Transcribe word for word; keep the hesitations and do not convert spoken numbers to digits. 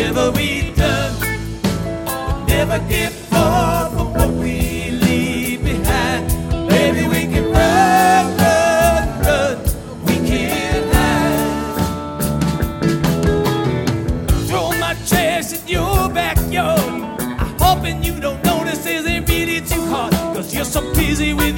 whatever we done, never get far from what we leave behind. Baby, we can run, run, run, we can't hide. Throw my trash in your backyard, I'm hoping you don't notice, is it really too hard? Cause you're so busy with